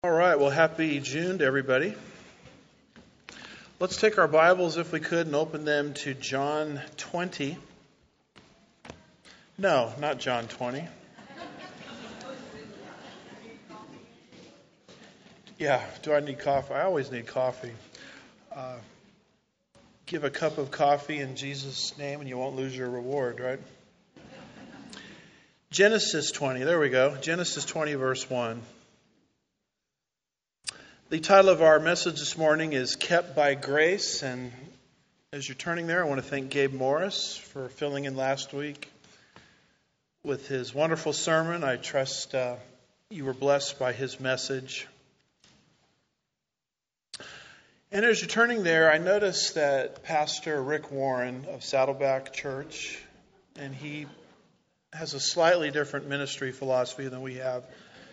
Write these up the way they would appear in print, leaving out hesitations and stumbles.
All right, well, happy June to everybody. Let's take our Bibles, if we could, and open them to John 20. No, not John 20. Yeah, do I need coffee? I always need coffee. Give a cup of coffee in Jesus' name and you won't lose your reward, right? Genesis 20, there we go. Genesis 20, verse 1. The title of our message this morning is Kept by Grace, and as you're turning there, I want to thank Gabe Morris for filling in last week with his wonderful sermon. I trust you were blessed by his message. And as you're turning there, I noticed that Pastor Rick Warren of Saddleback Church, and he has a slightly different ministry philosophy than we have,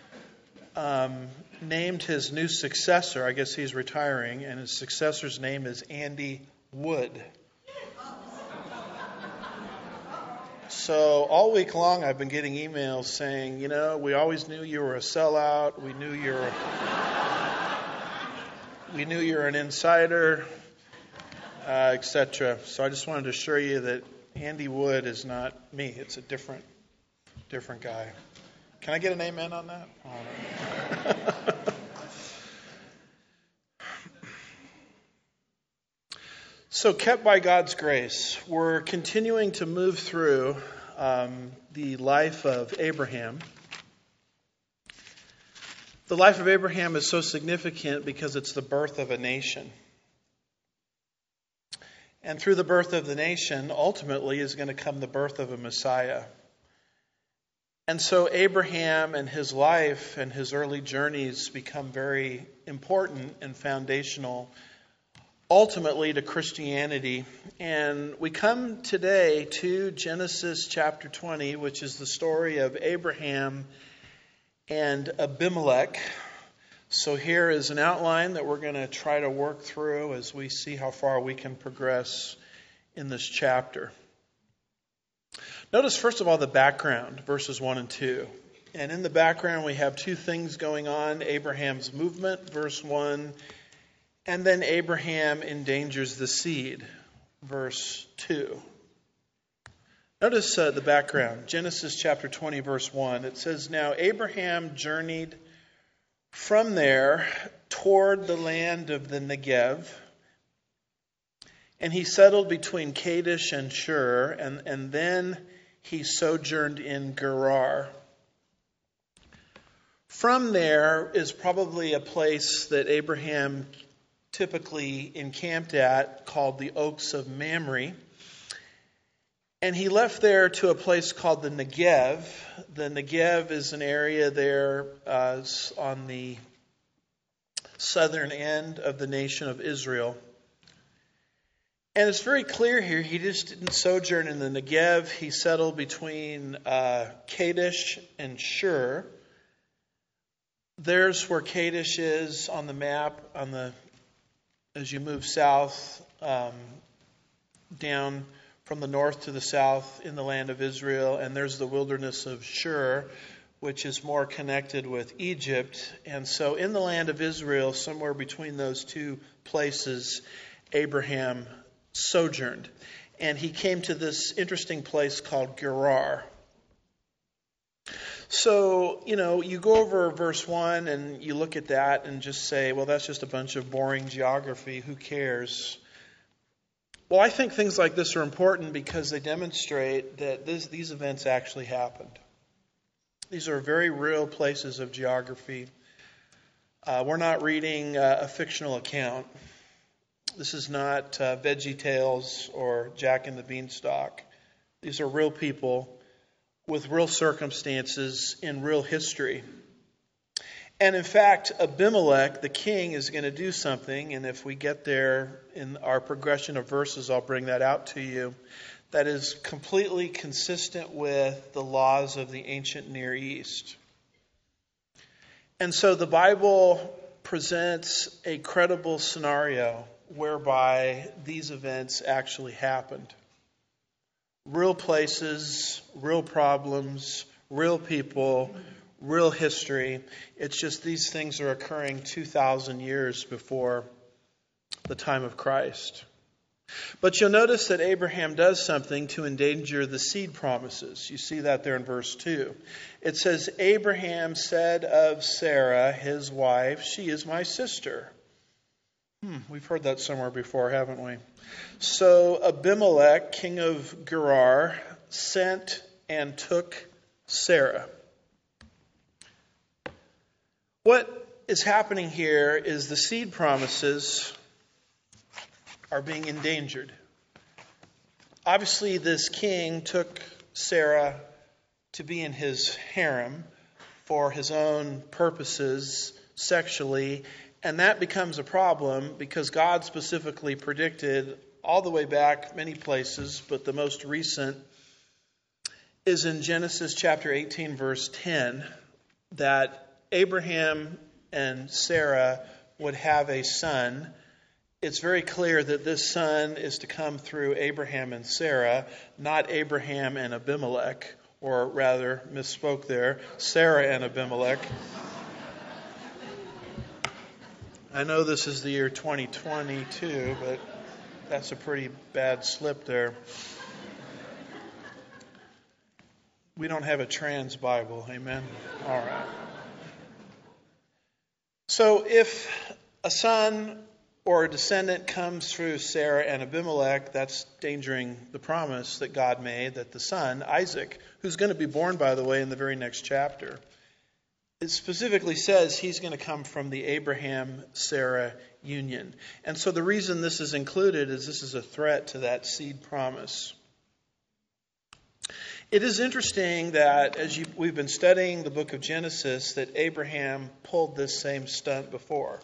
named his new successor. I guess he's retiring, and his successor's name is Andy Wood. So all week long I've been getting emails saying, we always knew you were a sellout. We knew you're an insider, etc. So I just wanted to assure you that Andy Wood is not me. It's a different guy. Can I get an amen on that? So, kept by God's grace, we're continuing to move through the life of Abraham. The life of Abraham is so significant because it's the birth of a nation. And through the birth of the nation, ultimately, is going to come the birth of a Messiah. And so Abraham and his life and his early journeys become very important and foundational, ultimately, to Christianity. And we come today to Genesis chapter 20, which is the story of Abraham and Abimelech. So here is an outline that we're going to try to work through as we see how far we can progress in this chapter. Notice, first of all, the background, verses 1 and 2. And in the background, we have two things going on. Abraham's movement, verse 1, and then Abraham endangers the seed, verse 2. Notice the background, Genesis chapter 20, verse 1. It says, "Now Abraham journeyed from there toward the land of the Negev, and he settled between Kadesh and Shur, and then he sojourned in Gerar." From there is probably a place that Abraham typically encamped at called the Oaks of Mamre. And he left there to a place called the Negev. The Negev is an area there on the southern end of the nation of Israel. And it's very clear here, he just didn't sojourn in the Negev. He settled between Kadesh and Shur. There's where Kadesh is on the map, as you move south, down from the north to the south in the land of Israel. And there's the wilderness of Shur, which is more connected with Egypt. And so in the land of Israel, somewhere between those two places, Abraham sojourned. And he came to this interesting place called Gerar. So, you go over verse 1 and you look at that and just say, well, that's just a bunch of boring geography. Who cares? Well, I think things like this are important because they demonstrate that these events actually happened. These are very real places of geography. We're not reading a fictional account. This is not Veggie Tales or Jack and the Beanstalk. These are real people with real circumstances in real history. And in fact, Abimelech, the king, is going to do something. And if we get there in our progression of verses, I'll bring that out to you. That is completely consistent with the laws of the ancient Near East. And so the Bible presents a credible scenario whereby these events actually happened. Real places, real problems, real people, real history. It's just these things are occurring 2,000 years before the time of Christ. But you'll notice that Abraham does something to endanger the seed promises. You see that there in verse 2. It says, Abraham said of Sarah, his wife, she is my sister. We've heard that somewhere before, haven't we? So Abimelech, king of Gerar, sent and took Sarah. What is happening here is the seed promises are being endangered. Obviously, this king took Sarah to be in his harem for his own purposes sexually, and that becomes a problem because God specifically predicted all the way back many places, but the most recent is in Genesis chapter 18, verse 10, that Abraham and Sarah would have a son. It's very clear that this son is to come through Abraham and Sarah, not Abraham and Abimelech, or rather, misspoke there, Sarah and Abimelech. I know this is the year 2022, but that's a pretty bad slip there. We don't have a trans Bible, amen? All right. So if a son or a descendant comes through Sarah and Abimelech, that's endangering the promise that God made that the son, Isaac, who's going to be born, by the way, in the very next chapter, it specifically says he's going to come from the Abraham-Sarah union. And so the reason this is included is this is a threat to that seed promise. It is interesting that as we've been studying the book of Genesis, that Abraham pulled this same stunt before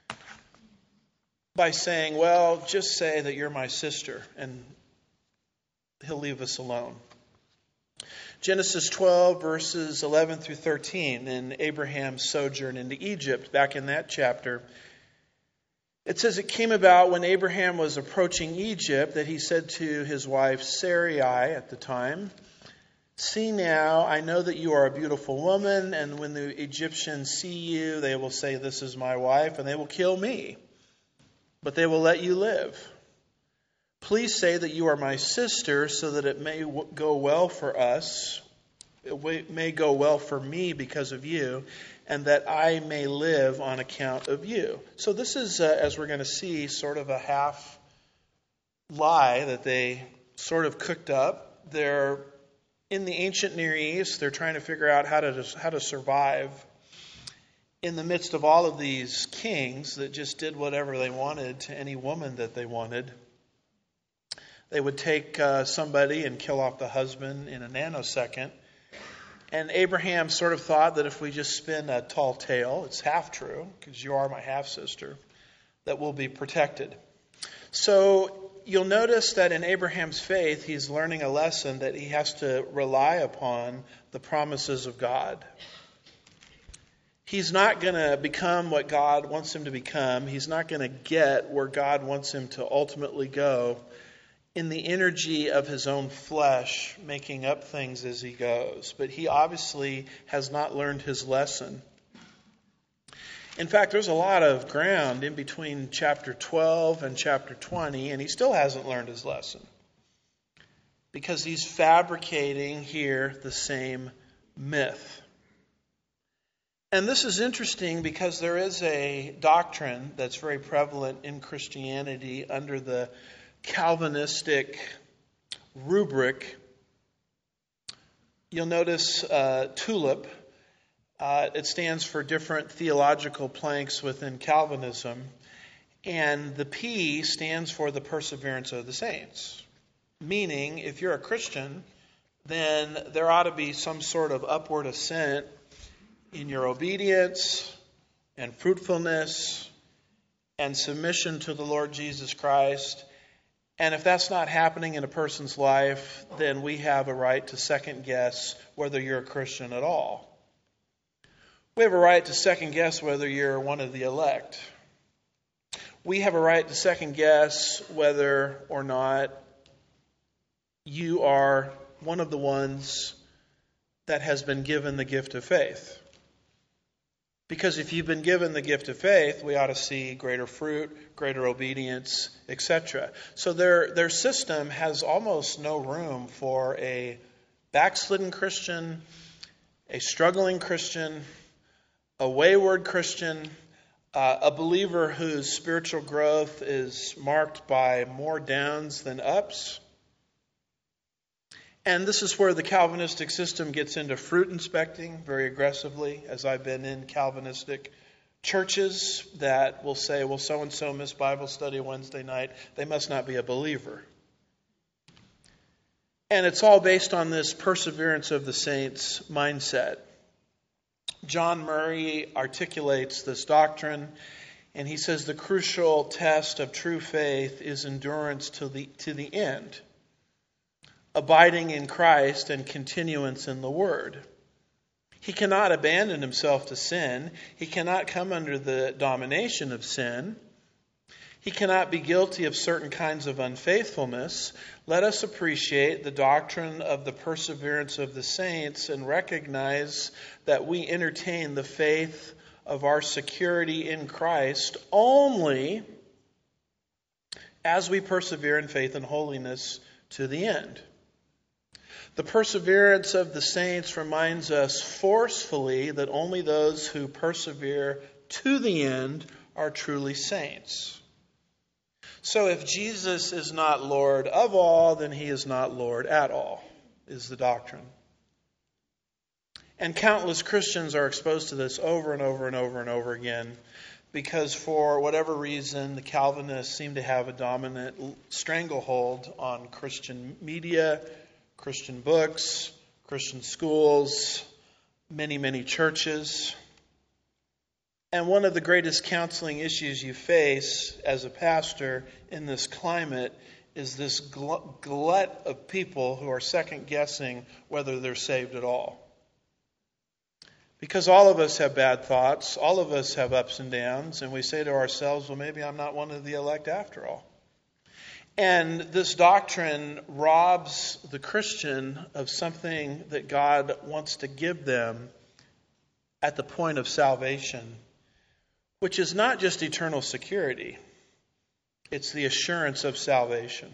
by saying, well, just say that you're my sister, and he'll leave us alone. Genesis 12, verses 11 through 13, in Abraham's sojourn into Egypt, back in that chapter, it says, it came about when Abraham was approaching Egypt that he said to his wife Sarai at the time, see now, I know that you are a beautiful woman, and when the Egyptians see you, they will say, this is my wife, and they will kill me. But they will let you live. Please say that you are my sister so that it may go well for us. It may go well for me because of you, and that I may live on account of you. So this is, as we're going to see, sort of a half lie that they sort of cooked up. They're in the ancient Near East. They're trying to figure out how to survive in the midst of all of these kings that just did whatever they wanted to any woman that they wanted. They would take somebody and kill off the husband in a nanosecond. And Abraham sort of thought that if we just spin a tall tale, it's half true, because you are my half-sister, that we'll be protected. So you'll notice that in Abraham's faith, he's learning a lesson that he has to rely upon the promises of God. He's not going to become what God wants him to become. He's not going to get where God wants him to ultimately go in the energy of his own flesh, making up things as he goes. But he obviously has not learned his lesson. In fact, there's a lot of ground in between chapter 12 and chapter 20, and he still hasn't learned his lesson. Because he's fabricating here the same myth. And this is interesting because there is a doctrine that's very prevalent in Christianity under the Calvinistic rubric. You'll notice TULIP. It stands for different theological planks within Calvinism. And the P stands for the perseverance of the saints. Meaning, if you're a Christian, then there ought to be some sort of upward ascent in your obedience and fruitfulness and submission to the Lord Jesus Christ. And if that's not happening in a person's life, then we have a right to second guess whether you're a Christian at all. We have a right to second guess whether you're one of the elect. We have a right to second guess whether or not you are one of the ones that has been given the gift of faith. Because if you've been given the gift of faith, we ought to see greater fruit, greater obedience, etc. So their system has almost no room for a backslidden Christian, a struggling Christian, a wayward Christian, a believer whose spiritual growth is marked by more downs than ups. And this is where the Calvinistic system gets into fruit inspecting very aggressively, as I've been in Calvinistic churches that will say, well, so-and-so missed Bible study Wednesday night. They must not be a believer. And it's all based on this perseverance of the saints mindset. John Murray articulates this doctrine, and he says the crucial test of true faith is endurance to the end. Abiding in Christ and continuance in the Word. He cannot abandon himself to sin. He cannot come under the domination of sin. He cannot be guilty of certain kinds of unfaithfulness. Let us appreciate the doctrine of the perseverance of the saints and recognize that we entertain the faith of our security in Christ only as we persevere in faith and holiness to the end. The perseverance of the saints reminds us forcefully that only those who persevere to the end are truly saints. So if Jesus is not Lord of all, then he is not Lord at all, is the doctrine. And countless Christians are exposed to this over and over and over and over again because for whatever reason, the Calvinists seem to have a dominant stranglehold on Christian media, Christian books, Christian schools, many, many churches. And one of the greatest counseling issues you face as a pastor in this climate is this glut of people who are second-guessing whether they're saved at all. Because all of us have bad thoughts, all of us have ups and downs, and we say to ourselves, well, maybe I'm not one of the elect after all. And this doctrine robs the Christian of something that God wants to give them at the point of salvation, which is not just eternal security. It's the assurance of salvation.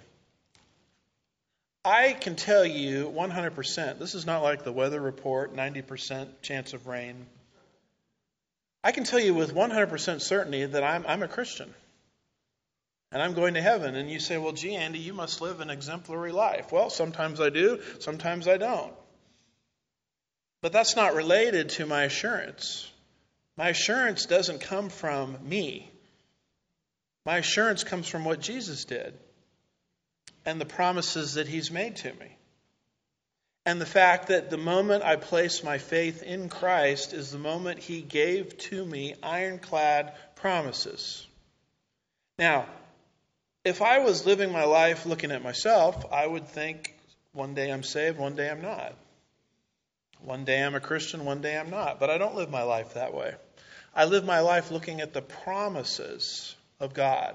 I can tell you 100%, this is not like the weather report, 90% chance of rain. I can tell you with 100% certainty that I'm a Christian. And I'm going to heaven. And you say, well, gee, Andy, you must live an exemplary life. Well, sometimes I do, sometimes I don't. But that's not related to my assurance. My assurance doesn't come from me. My assurance comes from what Jesus did and the promises that he's made to me. And the fact that the moment I place my faith in Christ is the moment he gave to me ironclad promises. Now, if I was living my life looking at myself, I would think one day I'm saved, one day I'm not. One day I'm a Christian, one day I'm not. But I don't live my life that way. I live my life looking at the promises of God.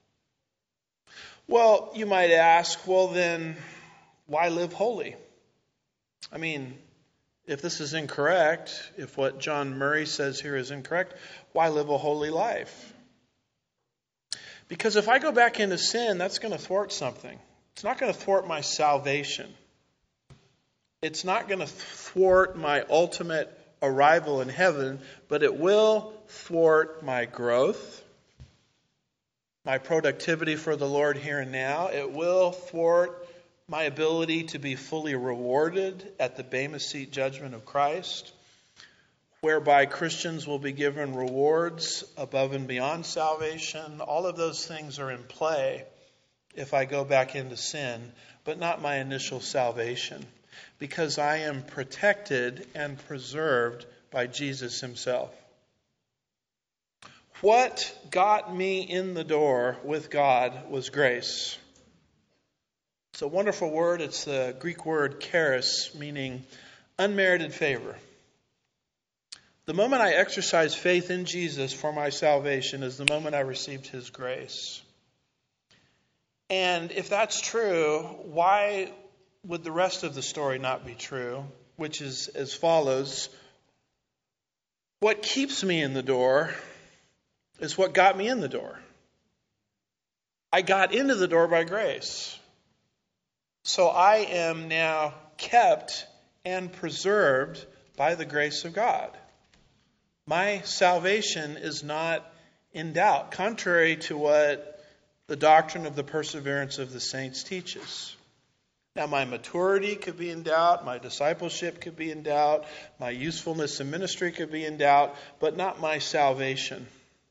Well, you might ask, well then, why live holy? I mean, if this is incorrect, if what John Murray says here is incorrect, why live a holy life? Because if I go back into sin, that's going to thwart something. It's not going to thwart my salvation. It's not going to thwart my ultimate arrival in heaven, but it will thwart my growth, my productivity for the Lord here and now. It will thwart my ability to be fully rewarded at the Bema Seat judgment of Christ, whereby Christians will be given rewards above and beyond salvation. All of those things are in play if I go back into sin, but not my initial salvation, because I am protected and preserved by Jesus himself. What got me in the door with God was grace. It's a wonderful word. It's the Greek word charis, meaning unmerited favor. The moment I exercise faith in Jesus for my salvation is the moment I received his grace. And if that's true, why would the rest of the story not be true? Which is as follows. What keeps me in the door is what got me in the door. I got into the door by grace. So I am now kept and preserved by the grace of God. My salvation is not in doubt, contrary to what the doctrine of the perseverance of the saints teaches. Now, my maturity could be in doubt, my discipleship could be in doubt, my usefulness in ministry could be in doubt, but not my salvation.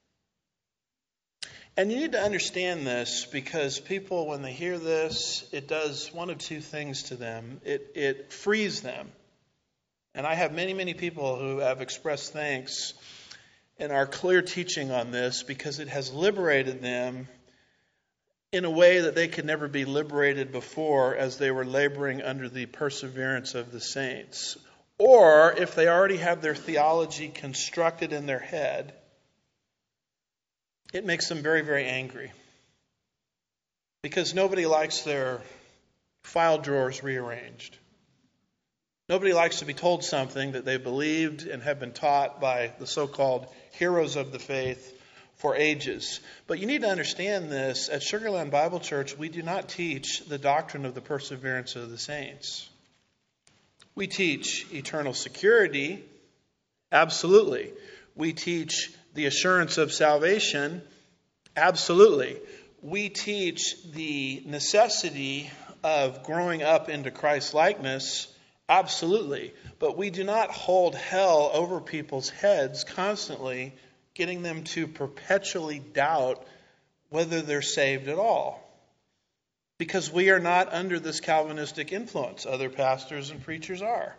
And you need to understand this, because people, when they hear this, it does one of two things to them. It frees them. And I have many, many people who have expressed thanks in our clear teaching on this, because it has liberated them in a way that they could never be liberated before, as they were laboring under the perseverance of the saints. Or if they already have their theology constructed in their head, it makes them very, very angry. Because nobody likes their file drawers rearranged. Nobody likes to be told something that they believed and have been taught by the so-called heroes of the faith for ages. But you need to understand this. At Sugar Land Bible Church, we do not teach the doctrine of the perseverance of the saints. We teach eternal security, absolutely. We teach the assurance of salvation, absolutely. We teach the necessity of growing up into Christ's likeness, absolutely. But we do not hold hell over people's heads constantly, getting them to perpetually doubt whether they're saved at all. Because we are not under this Calvinistic influence. Other pastors and preachers are.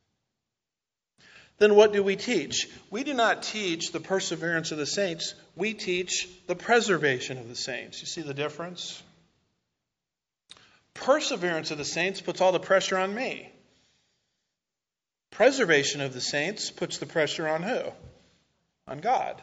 Then what do we teach? We do not teach the perseverance of the saints. We teach the preservation of the saints. You see the difference? Perseverance of the saints puts all the pressure on me. Preservation of the saints puts the pressure on who? On God.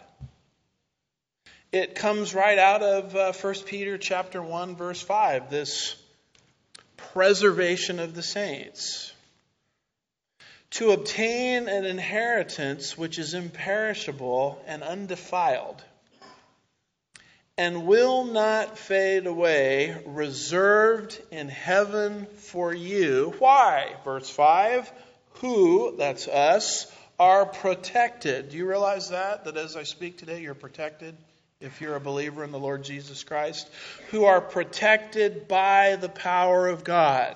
It comes right out of 1 Peter chapter 1, verse 5, this preservation of the saints. To obtain an inheritance which is imperishable and undefiled, and will not fade away, reserved in heaven for you. Why? Verse 5, who, that's us, are protected. Do you realize that? That as I speak today, you're protected if you're a believer in the Lord Jesus Christ? Who are protected by the power of God.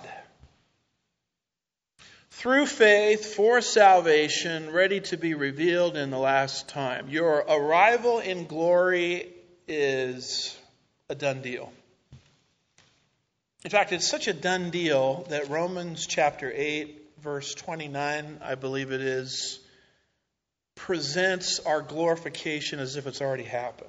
Through faith for salvation, ready to be revealed in the last time. Your arrival in glory is a done deal. In fact, it's such a done deal that Romans chapter 8, verse 29, I believe it is, presents our glorification as if it's already happened.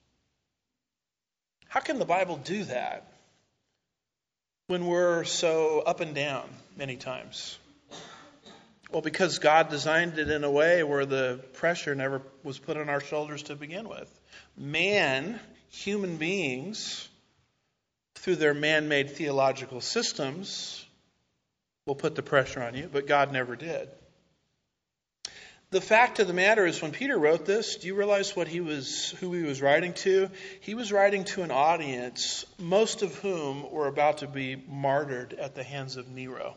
How can the Bible do that when we're so up and down many times? Well, because God designed it in a way where the pressure never was put on our shoulders to begin with. Man, human beings, through their man-made theological systems, will put the pressure on you, but God never did. The fact of the matter is, when Peter wrote this, do you realize who he was writing to? He was writing to an audience, most of whom were about to be martyred at the hands of Nero.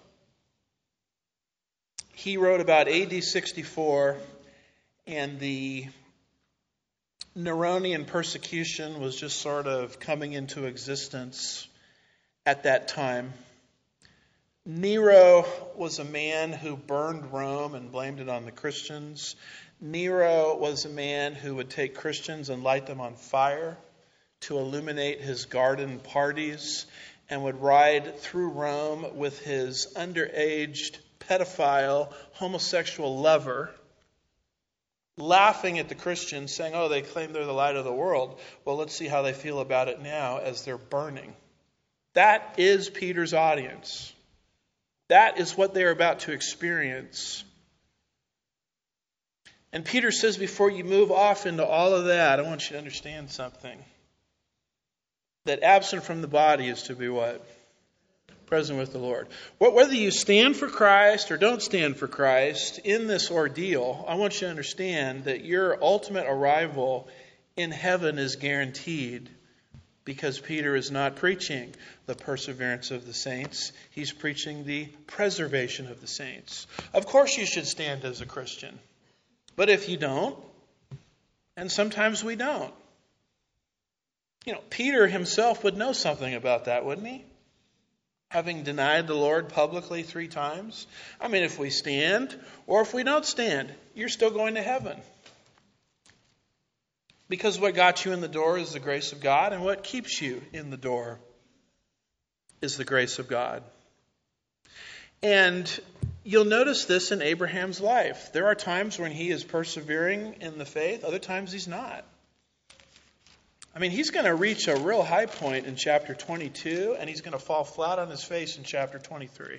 He wrote about AD 64, and the Neronian persecution was just sort of coming into existence at that time. Nero was a man who burned Rome and blamed it on the Christians. Nero was a man who would take Christians and light them on fire to illuminate his garden parties, and would ride through Rome with his underaged, pedophile, homosexual lover, laughing at the Christians, saying, oh, they claim they're the light of the world. Well, let's see how they feel about it now as they're burning. That is Peter's audience. That is what they're about to experience. And Peter says, before you move off into all of that, I want you to understand something. That absent from the body is to be what? Present with the Lord. Whether you stand for Christ or don't stand for Christ in this ordeal, I want you to understand that your ultimate arrival in heaven is guaranteed, because Peter is not preaching the perseverance of the saints. He's preaching the preservation of the saints. Of course you should stand as a Christian. But if you don't, and sometimes we don't, Peter himself would know something about that, wouldn't he? Having denied the Lord publicly 3 times. If we stand or if we don't stand, you're still going to heaven. Because what got you in the door is the grace of God, and what keeps you in the door is the grace of God. And you'll notice this in Abraham's life. There are times when he is persevering in the faith, other times he's not. He's going to reach a real high point in chapter 22, and he's going to fall flat on his face in chapter 23.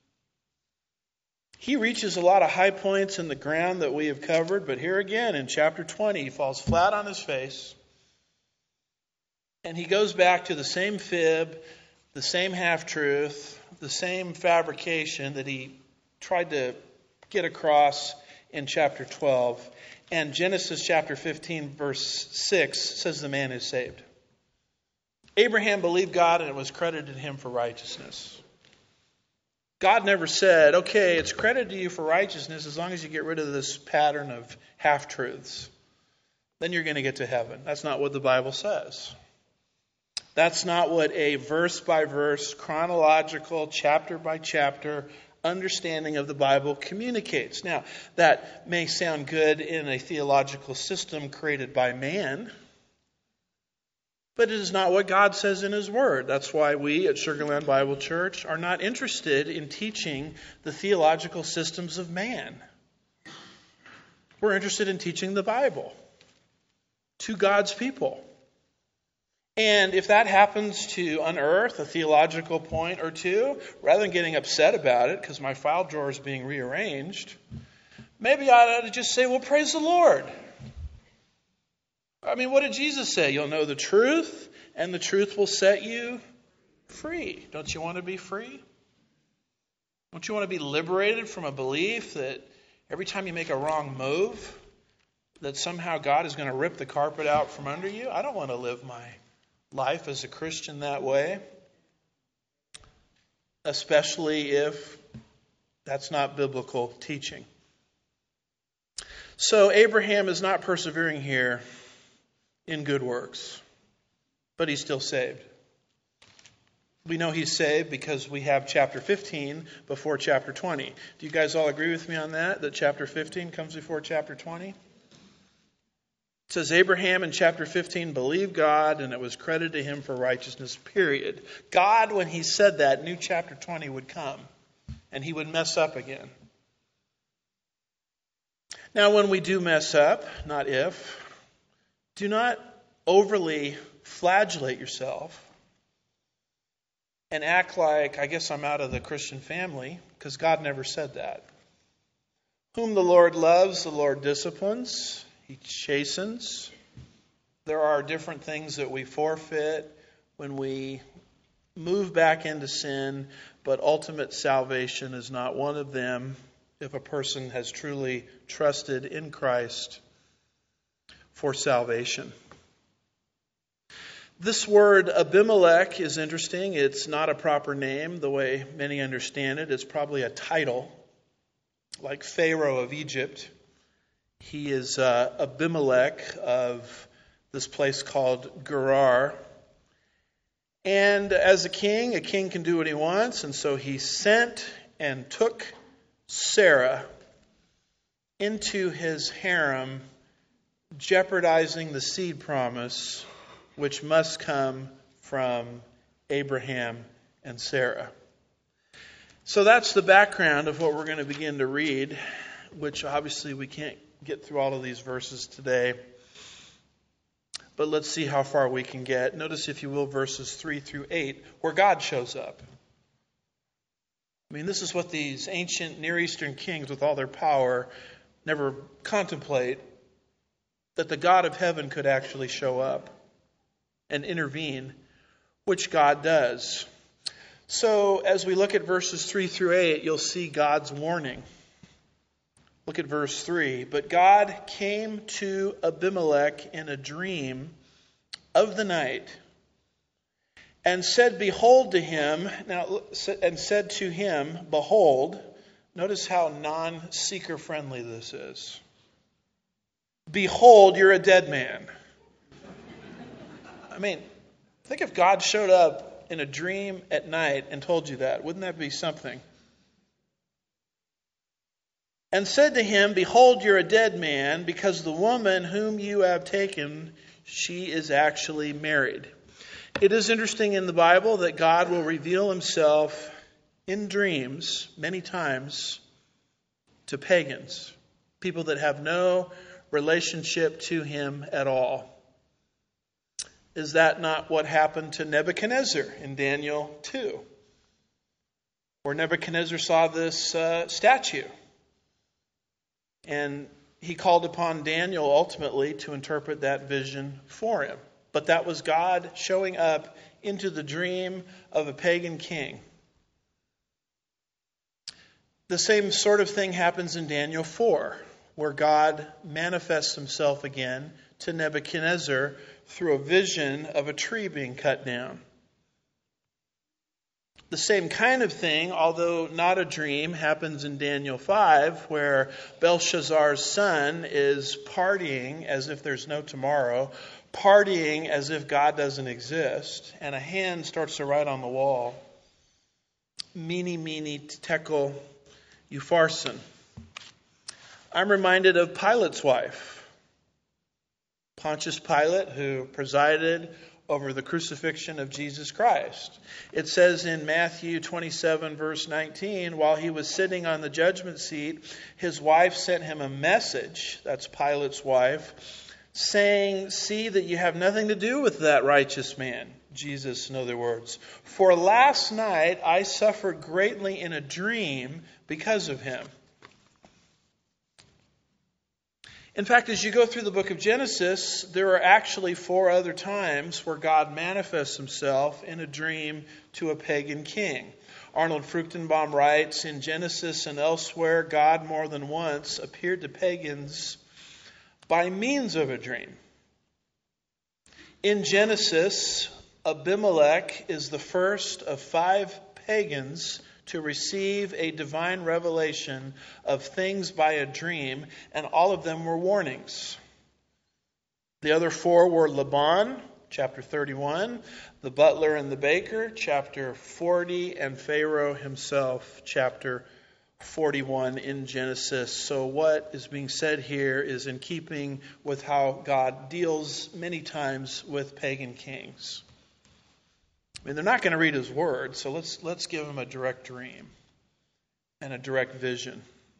He reaches a lot of high points in the ground that we have covered, but here again in chapter 20, he falls flat on his face, and he goes back to the same fib, the same half-truth, the same fabrication that he tried to get across in chapter 12. And Genesis chapter 15, verse 6 says the man is saved. Abraham believed God, and it was credited to him for righteousness. God never said, okay, it's credited to you for righteousness as long as you get rid of this pattern of half-truths. Then you're going to get to heaven. That's not what the Bible says. That's not what a verse-by-verse, chronological, chapter-by-chapter understanding of the Bible communicates. Now, that may sound good in a theological system created by man, but it is not what God says in His Word. That's why we at Sugar Land Bible Church are not interested in teaching the theological systems of man. We're interested in teaching the Bible to God's people. And if that happens to unearth a theological point or two, rather than getting upset about it because my file drawer is being rearranged, maybe I ought to just say, well, praise the Lord. What did Jesus say? You'll know the truth, and the truth will set you free. Don't you want to be free? Don't you want to be liberated from a belief that every time you make a wrong move, that somehow God is going to rip the carpet out from under you? I don't want to live my life as a Christian that way, especially if that's not biblical teaching. So Abraham is not persevering here in good works, but he's still saved. We know he's saved because we have chapter 15 before chapter 20. Do you guys all agree with me on that chapter 15 comes before chapter 20? It says Abraham in chapter 15 believed God, and it was credited to him for righteousness, period. God, when he said that, knew chapter 20 would come, and he would mess up again. Now, when we do mess up, not if, do not overly flagellate yourself and act like, I guess I'm out of the Christian family, because God never said that. Whom the Lord loves, the Lord disciplines. He chastens. There are different things that we forfeit when we move back into sin, but ultimate salvation is not one of them if a person has truly trusted in Christ for salvation. This word Abimelech is interesting. It's not a proper name the way many understand it. It's probably a title, like Pharaoh of Egypt. He is Abimelech of this place called Gerar. And as a king can do what he wants. And so he sent and took Sarah into his harem, jeopardizing the seed promise which must come from Abraham and Sarah. So that's the background of what we're going to begin to read, which obviously we can't get through all of these verses today. But let's see how far we can get. Notice, if you will, verses 3 through 8, where God shows up. This is what these ancient Near Eastern kings with all their power never contemplate, that the God of heaven could actually show up and intervene, which God does. So as we look at verses 3 through 8, you'll see God's warning. Look at verse 3. But God came to Abimelech in a dream of the night and said, Behold to him, and said to him, Behold, notice how non-seeker friendly this is. Behold, you're a dead man. I mean, think if God showed up in a dream at night and told you that. Wouldn't that be something? And said to him, Behold, you're a dead man, because the woman whom you have taken, she is actually married. It is interesting in the Bible that God will reveal himself in dreams many times to pagans, people that have no relationship to him at all. Is that not what happened to Nebuchadnezzar in Daniel 2? Where Nebuchadnezzar saw this statue. And he called upon Daniel ultimately to interpret that vision for him. But that was God showing up into the dream of a pagan king. The same sort of thing happens in Daniel 4, where God manifests himself again to Nebuchadnezzar through a vision of a tree being cut down. The same kind of thing, although not a dream, happens in Daniel 5, where Belshazzar's son is partying as if there's no tomorrow, partying as if God doesn't exist, and a hand starts to write on the wall, Mene, tekel, upharsin. I'm reminded of Pilate's wife, Pontius Pilate, who presided over the crucifixion of Jesus Christ. It says in Matthew 27, verse 19, while he was sitting on the judgment seat, his wife sent him a message, that's Pilate's wife, saying, See that you have nothing to do with that righteous man. Jesus, in other words. For last night I suffered greatly in a dream because of him. In fact, as you go through the book of Genesis, there are actually 4 other times where God manifests himself in a dream to a pagan king. Arnold Fruchtenbaum writes, in Genesis and elsewhere, God more than once appeared to pagans by means of a dream. In Genesis, Abimelech is the first of 5 pagans to receive a divine revelation of things by a dream, and all of them were warnings. The other 4 were Laban, chapter 31, the butler and the baker, chapter 40, and Pharaoh himself, chapter 41 in Genesis. So what is being said here is in keeping with how God deals many times with pagan kings. I mean, they're not going to read his word, so let's give them a direct dream and a direct vision.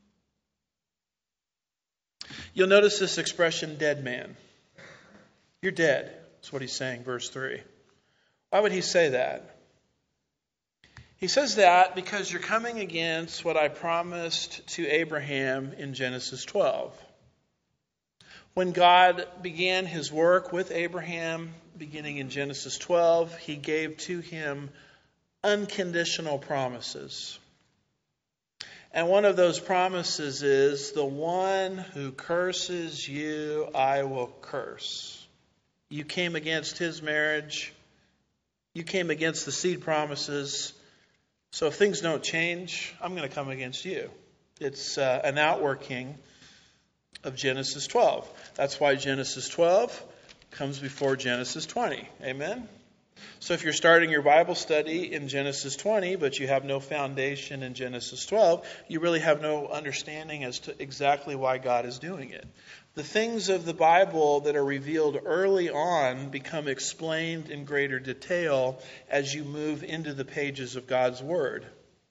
You'll notice this expression, dead man. You're dead. That's what he's saying, verse 3. Why would he say that? He says that because you're coming against what I promised to Abraham in Genesis 12. When God began his work with Abraham, beginning in Genesis 12, he gave to him unconditional promises. And one of those promises is, the one who curses you, I will curse. You came against his marriage. You came against the seed promises. So if things don't change, I'm going to come against you. It's an outworking of Genesis 12. That's why Genesis 12 comes before Genesis 20. Amen? So if you're starting your Bible study in Genesis 20, but you have no foundation in Genesis 12, you really have no understanding as to exactly why God is doing it. The things of the Bible that are revealed early on become explained in greater detail as you move into the pages of God's Word.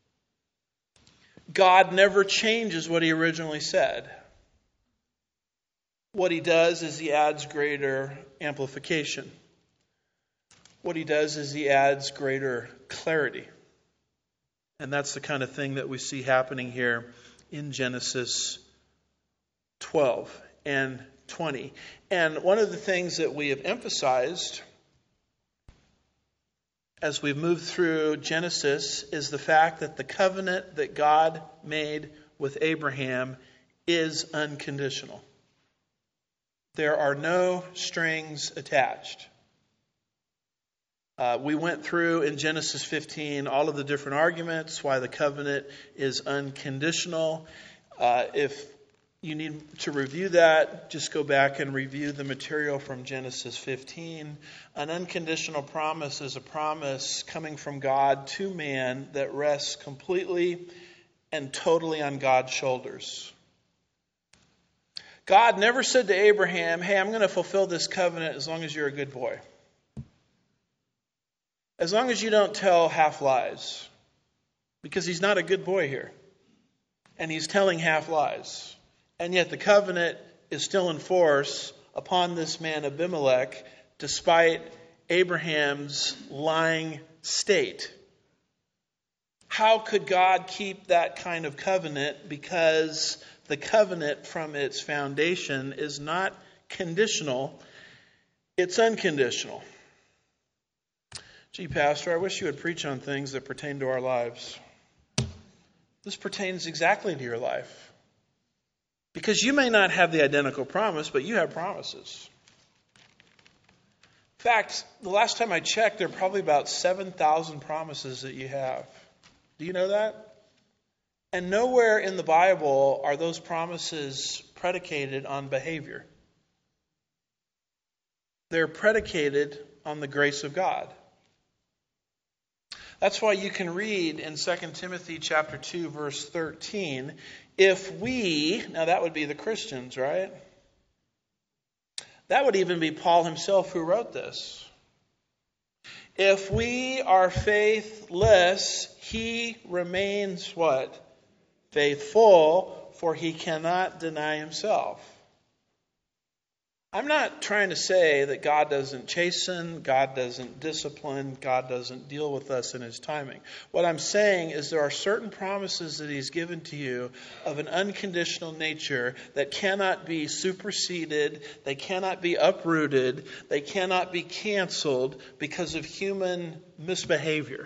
God never changes what he originally said. What he does is he adds greater amplification. What he does is he adds greater clarity. And that's the kind of thing that we see happening here in Genesis 12 and 20. And one of the things that we have emphasized as we've moved through Genesis is the fact that the covenant that God made with Abraham is unconditional. There are no strings attached. We went through in Genesis 15 all of the different arguments why the covenant is unconditional. If you need to review that, just go back and review the material from Genesis 15. An unconditional promise is a promise coming from God to man that rests completely and totally on God's shoulders. God never said to Abraham, hey, I'm going to fulfill this covenant as long as you're a good boy. As long as you don't tell half lies. Because he's not a good boy here. And he's telling half lies. And yet the covenant is still in force upon this man Abimelech, despite Abraham's lying state. How could God keep that kind of covenant? Because the covenant from its foundation is not conditional, it's unconditional. Gee, Pastor, I wish you would preach on things that pertain to our lives. This pertains exactly to your life. Because you may not have the identical promise, but you have promises. In fact, the last time I checked, there are probably about 7,000 promises that you have. Do you know that? And nowhere in the Bible are those promises predicated on behavior. They're predicated on the grace of God. That's why you can read in 2 Timothy chapter 2, verse 13, if we, now that would be the Christians, right? That would even be Paul himself who wrote this. If we are faithless, he remains what? Faithful, for he cannot deny himself. I'm not trying to say that God doesn't chasten, God doesn't discipline, God doesn't deal with us in his timing. What I'm saying is there are certain promises that he's given to you of an unconditional nature that cannot be superseded, they cannot be uprooted, they cannot be canceled because of human misbehavior.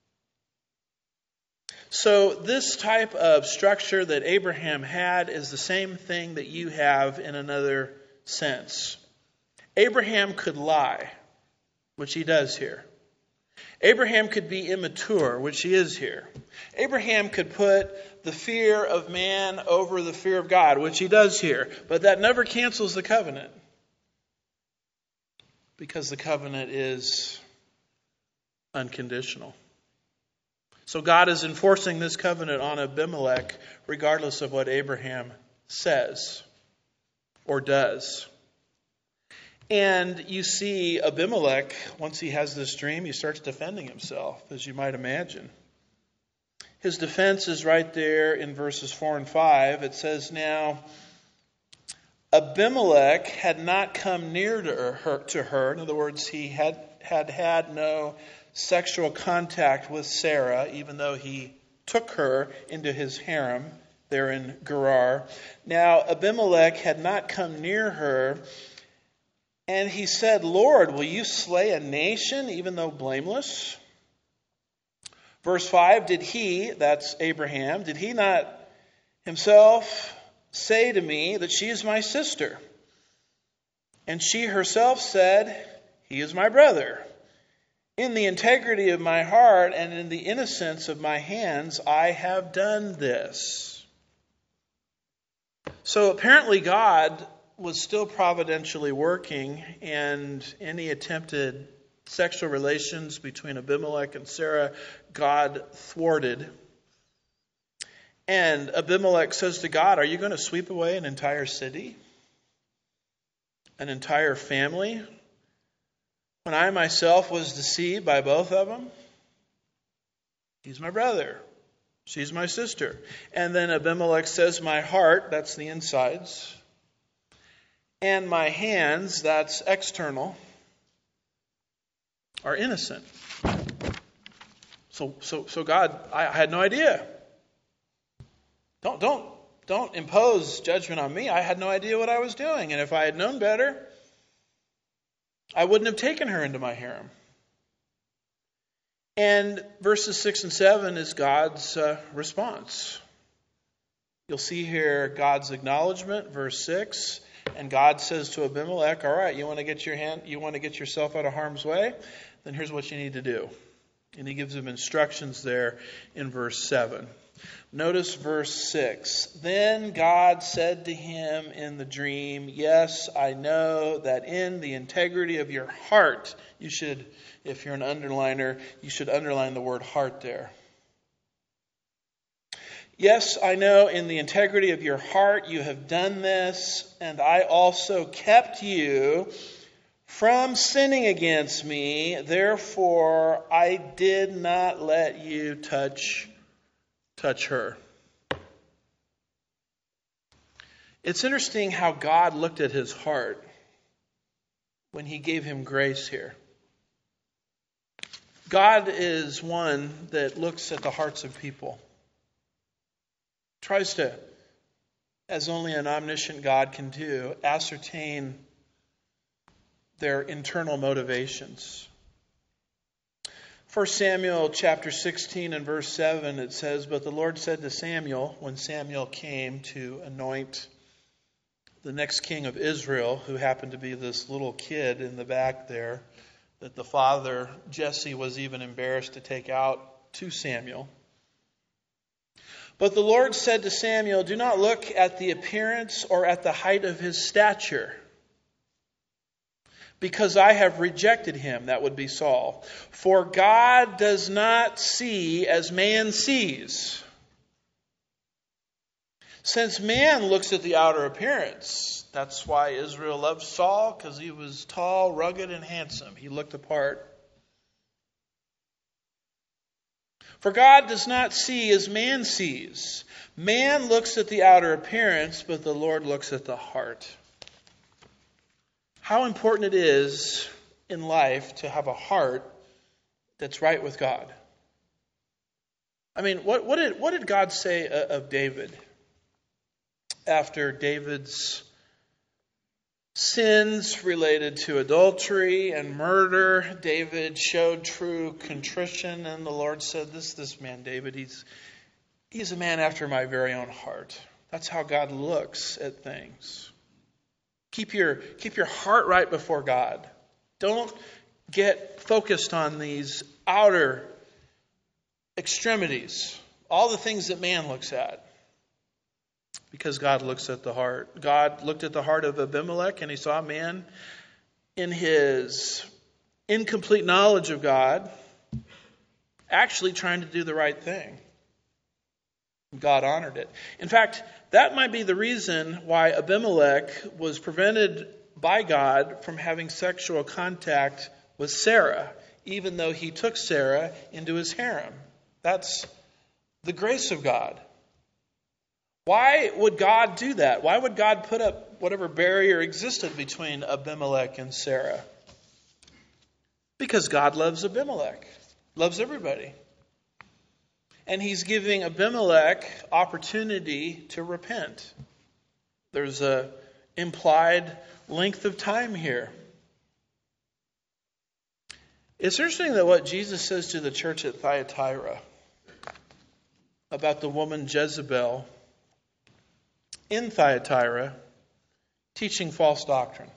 So this type of structure that Abraham had is the same thing that you have in another sense. Abraham could lie, which he does here. Abraham could be immature, which he is here. Abraham could put the fear of man over the fear of God, which he does here. But that never cancels the covenant. Because the covenant is unconditional. So God is enforcing this covenant on Abimelech regardless of what Abraham says or does. And you see Abimelech, once he has this dream, he starts defending himself, as you might imagine. His defense is right there in verses 4 and 5. It says, now, Abimelech had not come near to her. In other words, he had no sexual contact with Sarah, even though he took her into his harem there in Gerar. Now, Abimelech had not come near her, and he said, Lord, will you slay a nation even though blameless? Verse 5, did he, that's Abraham, did he not himself say to me that she is my sister? And she herself said, he is my brother. In the integrity of my heart and in the innocence of my hands, I have done this. So apparently God was still providentially working, and any attempted sexual relations between Abimelech and Sarah, God thwarted. And Abimelech says to God, are you going to sweep away an entire city? An entire family? When I myself was deceived by both of them? He's my brother. She's my sister. And then Abimelech says, my heart, that's the insides, and my hands, that's external, are innocent. So God, I had no idea. Don't impose judgment on me. I had no idea what I was doing. And if I had known better, I wouldn't have taken her into my harem. And verses 6 and 7 is God's response. You'll see here God's acknowledgement, verse 6. And God says to Abimelech, all right, you want to get yourself out of harm's way? Then here's what you need to do. And he gives him instructions there in verse 7. Notice verse 6. Then God said to him in the dream, yes, I know that in the integrity of your heart, you should, if you're an underliner, you should underline the word heart there. Yes, I know in the integrity of your heart you have done this, and I also kept you from sinning against me. Therefore, I did not let you touch her. It's interesting how God looked at his heart when he gave him grace here. God is one that looks at the hearts of people. Tries to, as only an omniscient God can do, ascertain their internal motivations. 1 Samuel chapter 16 and verse 7, it says, but the Lord said to Samuel, when Samuel came to anoint the next king of Israel, who happened to be this little kid in the back there, that the father, Jesse, was even embarrassed to take out to Samuel. But the Lord said to Samuel, do not look at the appearance or at the height of his stature, because I have rejected him, that would be Saul. For God does not see as man sees. Since man looks at the outer appearance, that's why Israel loved Saul, because he was tall, rugged, and handsome. He looked the part. For God does not see as man sees. Man looks at the outer appearance, but the Lord looks at the heart. How important it is in life to have a heart that's right with God. I mean, what did God say of David after David's sins related to adultery and murder? David showed true contrition, and the Lord said, this man David, he's a man after my very own heart. That's how God looks at things. Keep your heart right before God. Don't get focused on these outer extremities, all the things that man looks at. Because God looks at the heart. God looked at the heart of Abimelech, and he saw a man in his incomplete knowledge of God actually trying to do the right thing. God honored it. In fact, that might be the reason why Abimelech was prevented by God from having sexual contact with Sarah, even though he took Sarah into his harem. That's the grace of God. Why would God do that? Why would God put up whatever barrier existed between Abimelech and Sarah? Because God loves Abimelech, loves everybody. And he's giving Abimelech opportunity to repent. There's an implied length of time here. It's interesting that what Jesus says to the church at Thyatira about the woman Jezebel in Thyatira teaching false doctrine.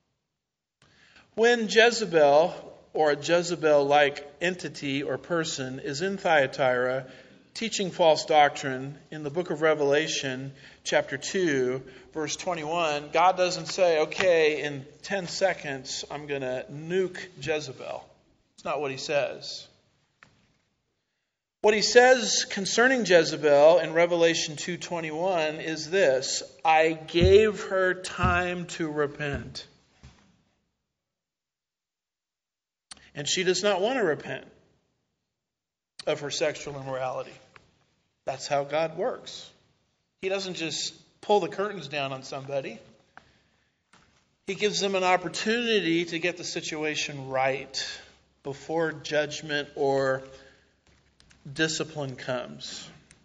When Jezebel, or a Jezebel-like entity or person, is in Thyatira teaching false doctrine, in the book of Revelation, chapter 2, verse 21, God doesn't say, okay, in 10 seconds, I'm going to nuke Jezebel. It's not what he says. What he says concerning Jezebel in Revelation 2:21 is this: I gave her time to repent. And she does not want to repent of her sexual immorality. That's how God works. He doesn't just pull the curtains down on somebody. He gives them an opportunity to get the situation right before judgment or discipline comes.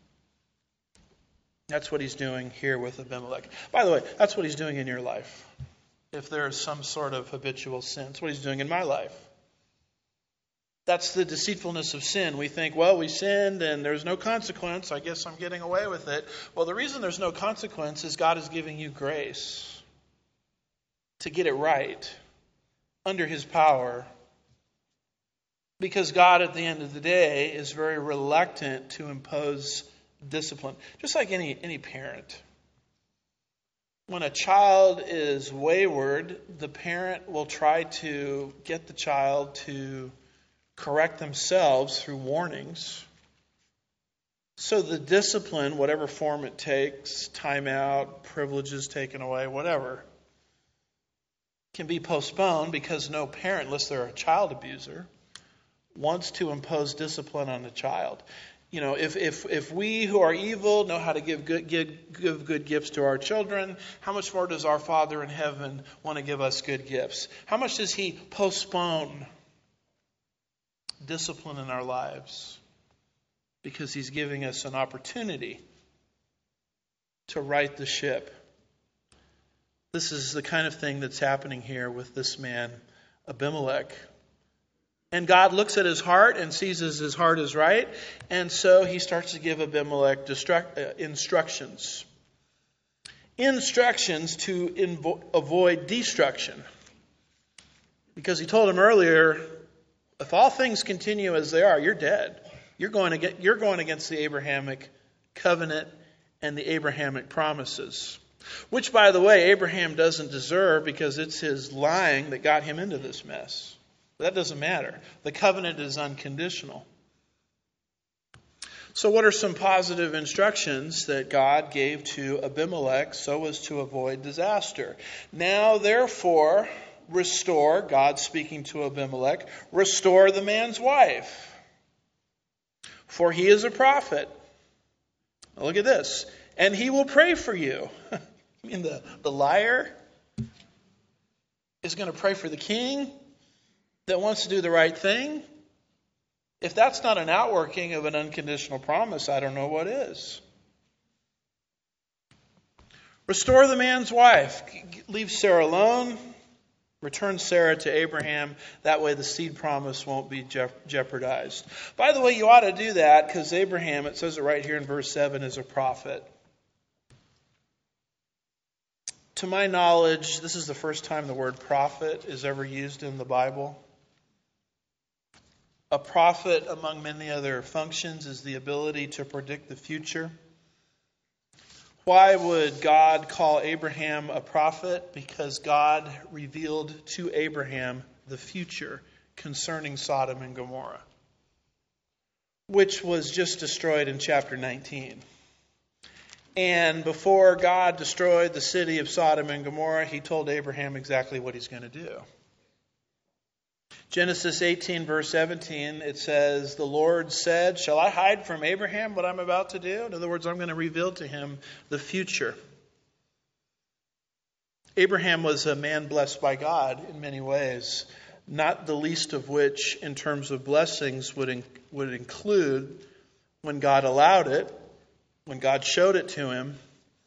That's what he's doing here with Abimelech. By the way, that's what he's doing in your life. If there is some sort of habitual sin, that's what he's doing in my life. That's the deceitfulness of sin. We think, well, we sinned and there's no consequence. I guess I'm getting away with it. Well, the reason there's no consequence is God is giving you grace to get it right under His power. Because God, at the end of the day, is very reluctant to impose discipline. Just like any parent. When a child is wayward, the parent will try to get the child to correct themselves through warnings. So the discipline, whatever form it takes, timeout, privileges taken away, whatever, can be postponed because no parent, unless they're a child abuser, wants to impose discipline on the child. You know, if we who are evil know how to give good gifts to our children, how much more does our Father in heaven want to give us good gifts? How much does He postpone discipline in our lives? Because He's giving us an opportunity to right the ship. This is the kind of thing that's happening here with this man, Abimelech. And God looks at his heart and sees his heart is right. And so He starts to give Abimelech instructions. Instructions to avoid destruction. Because he told him earlier, if all things continue as they are, you're dead. You're going against the Abrahamic covenant and the Abrahamic promises. Which, by the way, Abraham doesn't deserve because it's his lying that got him into this mess. That doesn't matter. The covenant is unconditional. So what are some positive instructions that God gave to Abimelech so as to avoid disaster? Now, therefore, restore, God speaking to Abimelech, restore the man's wife, for he is a prophet. Now look at this. And he will pray for you. I mean, the liar is going to pray for the king that wants to do the right thing. If that's not an outworking of an unconditional promise, I don't know what is. Restore the man's wife. Leave Sarah alone. Return Sarah to Abraham. That way the seed promise won't be jeopardized. By the way, you ought to do that because Abraham, it says it right here in verse 7, is a prophet. To my knowledge, this is the first time the word prophet is ever used in the Bible. A prophet, among many other functions, is the ability to predict the future. Why would God call Abraham a prophet? Because God revealed to Abraham the future concerning Sodom and Gomorrah, which was just destroyed in chapter 19. And before God destroyed the city of Sodom and Gomorrah, He told Abraham exactly what He's going to do. Genesis 18, verse 17, it says, the Lord said, shall I hide from Abraham what I'm about to do? In other words, I'm going to reveal to him the future. Abraham was a man blessed by God in many ways, not the least of which in terms of blessings would include when God allowed it, when God showed it to him,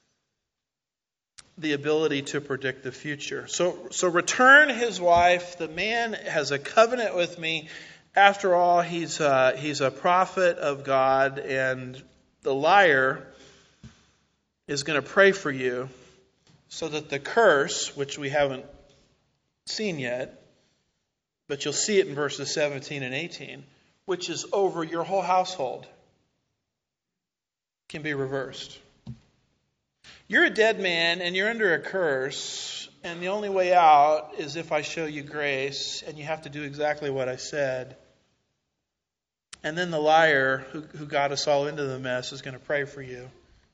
the ability to predict the future. So return his wife. The man has a covenant with me. After all, he's a prophet of God, and the liar is going to pray for you so that the curse, which we haven't seen yet, but you'll see it in verses 17 and 18, which is over your whole household, can be reversed. You're a dead man and you're under a curse, and the only way out is if I show you grace, and you have to do exactly what I said. And then the liar who got us all into the mess is going to pray for you.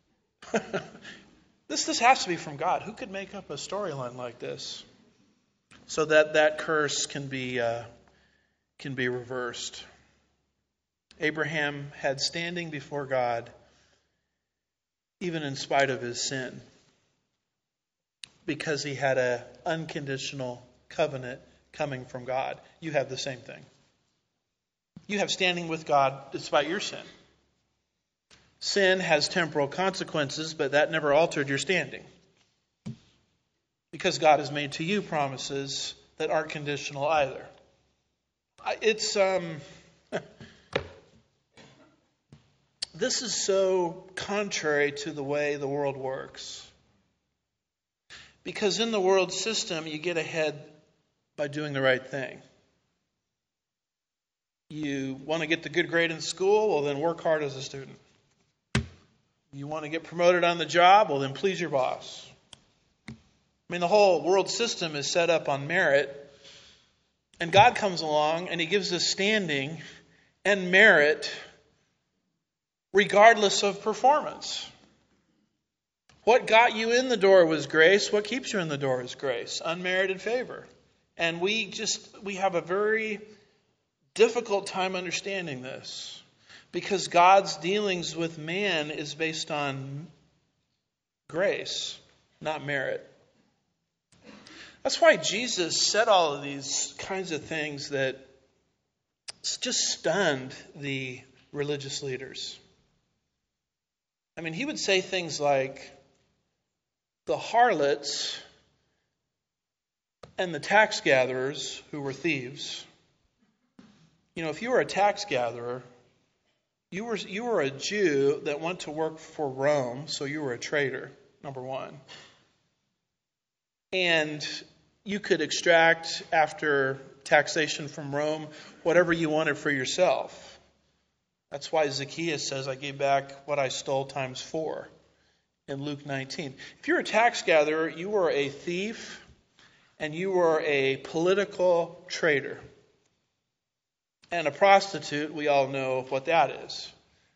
This has to be from God. Who could make up a storyline like this so that curse can be reversed? Abraham had standing before God even in spite of his sin, because he had an unconditional covenant coming from God. You have the same thing. You have standing with God despite your sin. Sin has temporal consequences, but that never altered your standing, because God has made to you promises that aren't conditional either. It's this is so contrary to the way the world works. Because in the world system, you get ahead by doing the right thing. You want to get the good grade in school, well then work hard as a student. You want to get promoted on the job, well then please your boss. I mean, the whole world system is set up on merit. And God comes along and He gives us standing and merit regardless of performance. What got you in the door was grace. What keeps you in the door is grace, unmerited favor. And we have a very difficult time understanding this because God's dealings with man is based on grace, not merit. That's why Jesus said all of these kinds of things that just stunned the religious leaders. I mean, He would say things like, the harlots and the tax gatherers who were thieves. You know, if you were a tax gatherer, you were a Jew that went to work for Rome, so you were a traitor, number one. And you could extract, after taxation from Rome, whatever you wanted for yourself. That's why Zacchaeus says, I gave back what I stole times 4 in Luke 19. If you're a tax gatherer, you were a thief and you were a political traitor. And a prostitute, we all know what that is.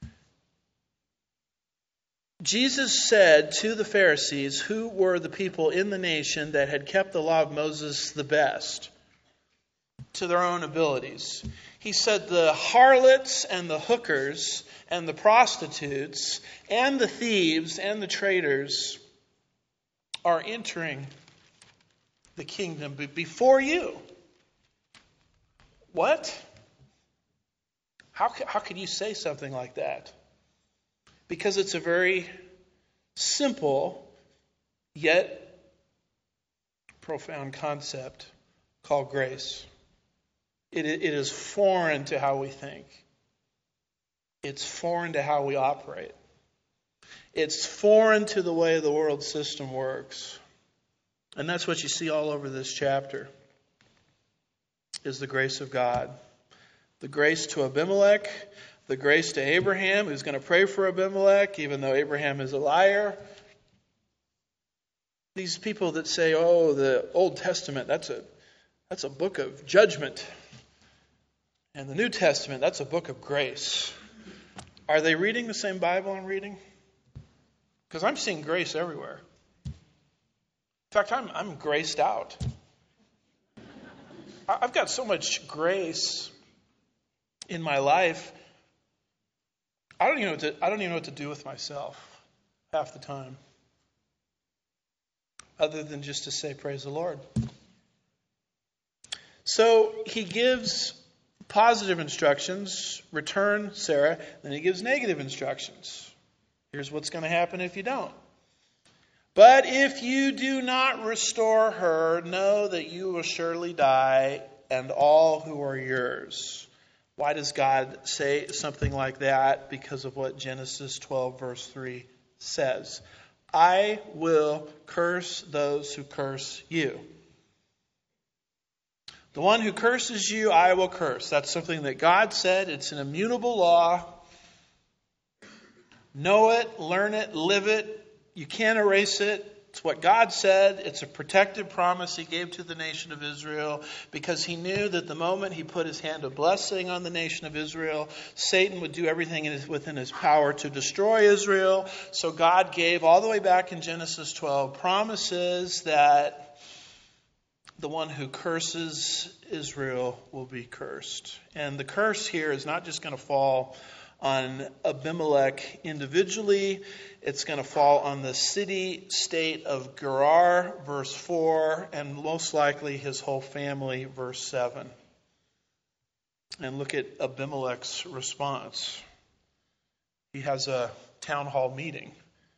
Jesus said to the Pharisees, who were the people in the nation that had kept the law of Moses the best, to their own abilities. He said the harlots and the hookers and the prostitutes and the thieves and the traitors are entering the kingdom before you. What? How could you say something like that? Because it's a very simple yet profound concept called grace. It is foreign to how we think. It's foreign to how we operate. It's foreign to the way the world system works. And that's what you see all over this chapter, is the grace of God. The grace to Abimelech, the grace to Abraham, who's going to pray for Abimelech, even though Abraham is a liar. These people that say, oh, the Old Testament, that's a book of judgment. And the New Testament, that's a book of grace. Are they reading the same Bible I'm reading? Because I'm seeing grace everywhere. In fact, I'm graced out. I've got so much grace in my life. I don't even know what to do with myself half the time, other than just to say praise the Lord. So He gives positive instructions, return Sarah, then He gives negative instructions. Here's what's going to happen if you don't. But if you do not restore her, know that you will surely die, and all who are yours. Why does God say something like that? Because of what Genesis 12 verse 3 says. I will curse those who curse you. The one who curses you, I will curse. That's something that God said. It's an immutable law. Know it, learn it, live it. You can't erase it. It's what God said. It's a protective promise He gave to the nation of Israel because He knew that the moment He put His hand of blessing on the nation of Israel, Satan would do everything within his power to destroy Israel. So God gave, all the way back in Genesis 12, promises that the one who curses Israel will be cursed. And the curse here is not just going to fall on Abimelech individually. It's going to fall on the city-state of Gerar, verse 4, and most likely his whole family, verse 7. And look at Abimelech's response. He has a town hall meeting.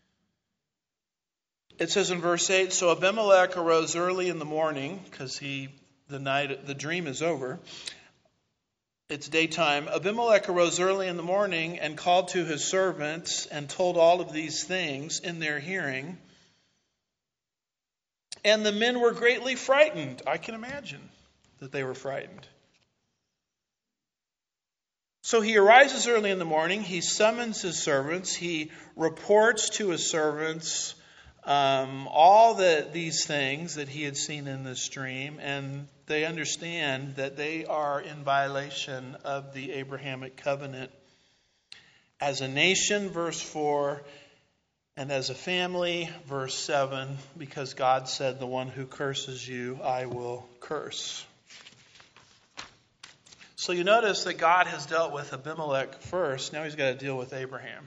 It says in verse 8, so Abimelech arose early in the morning, because the dream is over. It's daytime. Abimelech arose early in the morning and called to his servants and told all of these things in their hearing. And the men were greatly frightened. I can imagine that they were frightened. So he arises early in the morning. He summons his servants. He reports to his servants all these things that he had seen in this dream. And they understand that they are in violation of the Abrahamic covenant as a nation, verse 4, and as a family, verse 7, because God said, the one who curses you, I will curse. So you notice that God has dealt with Abimelech first. Now he's got to deal with Abraham,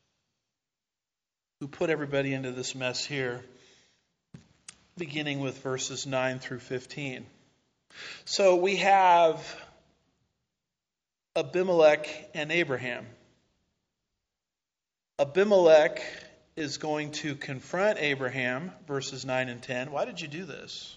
who put everybody into this mess here, beginning with verses 9 through 15. So we have Abimelech and Abraham. Abimelech is going to confront Abraham, verses 9 and 10. Why did you do this?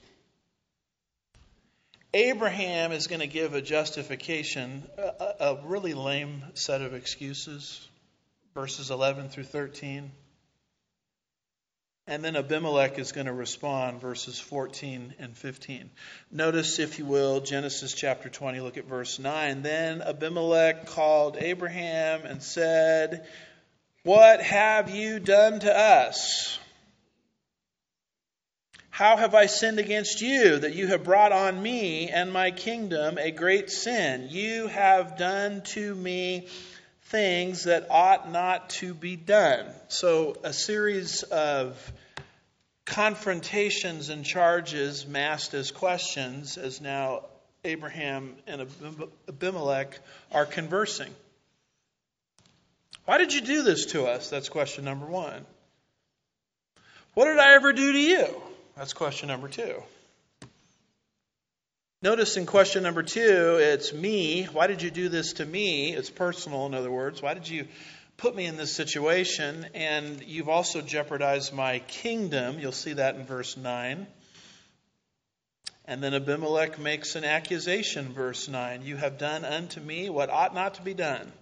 Abraham is going to give a justification, a really lame set of excuses, verses 11 through 13. And then Abimelech is going to respond, verses 14 and 15. Notice, if you will, Genesis chapter 20, look at verse 9. Then Abimelech called Abraham and said, "What have you done to us? How have I sinned against you, that you have brought on me and my kingdom a great sin? You have done to me things that ought not to be done." So a series of confrontations and charges masked as questions, as now Abraham and Abimelech are conversing. Why did you do this to us? That's question number one. What did I ever do to you? That's question number two. Notice in question number two, it's me. Why did you do this to me? It's personal, in other words. Why did you put me in this situation? And you've also jeopardized my kingdom. You'll see that in verse 9. And then Abimelech makes an accusation, verse 9. You have done unto me what ought not to be done.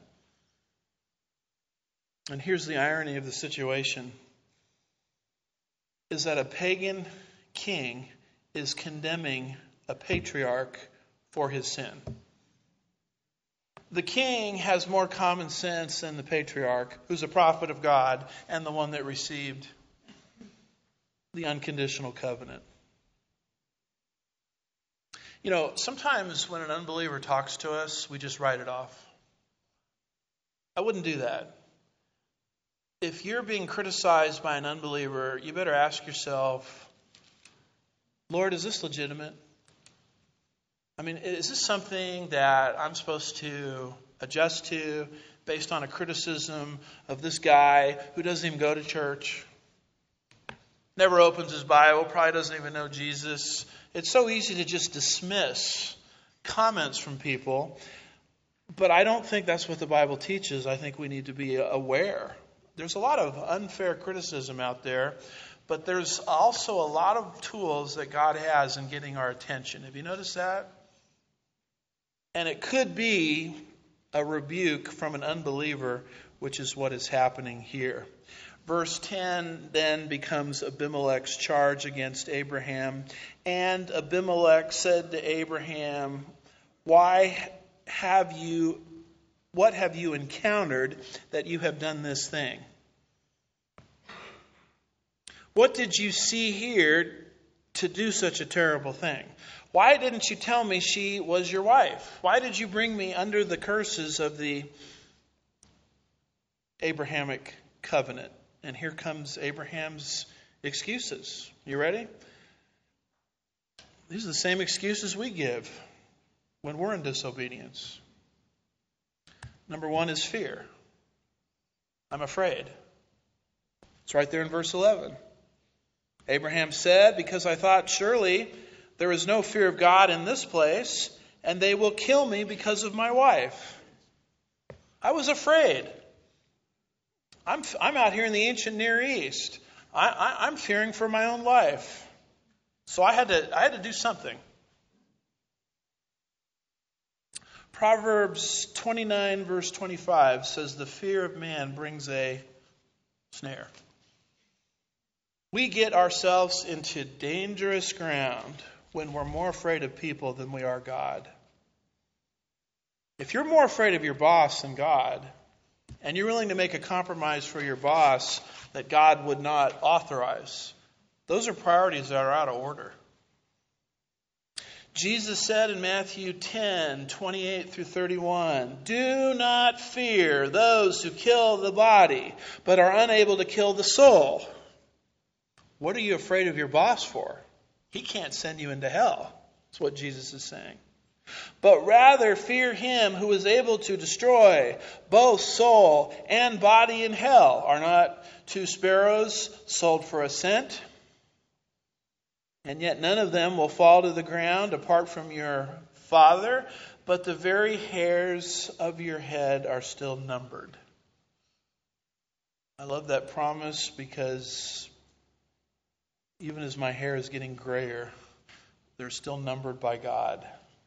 And here's the irony of the situation, is that a pagan king is condemning a patriarch for his sin. The king has more common sense than the patriarch, who's a prophet of God and the one that received the unconditional covenant. You know, sometimes when an unbeliever talks to us, we just write it off. I wouldn't do that. If you're being criticized by an unbeliever, you better ask yourself, Lord, is this legitimate? I mean, is this something that I'm supposed to adjust to based on a criticism of this guy who doesn't even go to church, never opens his Bible, probably doesn't even know Jesus? It's so easy to just dismiss comments from people, but I don't think that's what the Bible teaches. I think we need to be aware. There's a lot of unfair criticism out there, but there's also a lot of tools that God has in getting our attention. Have you noticed that? And it could be a rebuke from an unbeliever, which is what is happening here. Verse 10 then becomes Abimelech's charge against Abraham. And Abimelech said to Abraham, what have you encountered that you have done this thing? What did you see here to do such a terrible thing? Why didn't you tell me she was your wife? Why did you bring me under the curses of the Abrahamic covenant? And here comes Abraham's excuses. You ready? These are the same excuses we give when we're in disobedience. Number one is fear. I'm afraid. It's right there in verse 11. Abraham said, because I thought, surely there is no fear of God in this place, and they will kill me because of my wife. I was afraid. I'm out here in the ancient Near East. I'm fearing for my own life. So I had to do something. Proverbs 29 verse 25 says, the fear of man brings a snare. We get ourselves into dangerous ground when we're more afraid of people than we are God. If you're more afraid of your boss than God, and you're willing to make a compromise for your boss that God would not authorize, those are priorities that are out of order. Jesus said in Matthew 10:28 through 31, do not fear those who kill the body, but are unable to kill the soul. What are you afraid of your boss for? He can't send you into hell. That's what Jesus is saying. But rather fear him who is able to destroy both soul and body in hell. Are not 2 sparrows sold for a cent? And yet none of them will fall to the ground apart from your Father, but the very hairs of your head are still numbered. I love that promise because even as my hair is getting grayer, they're still numbered by God.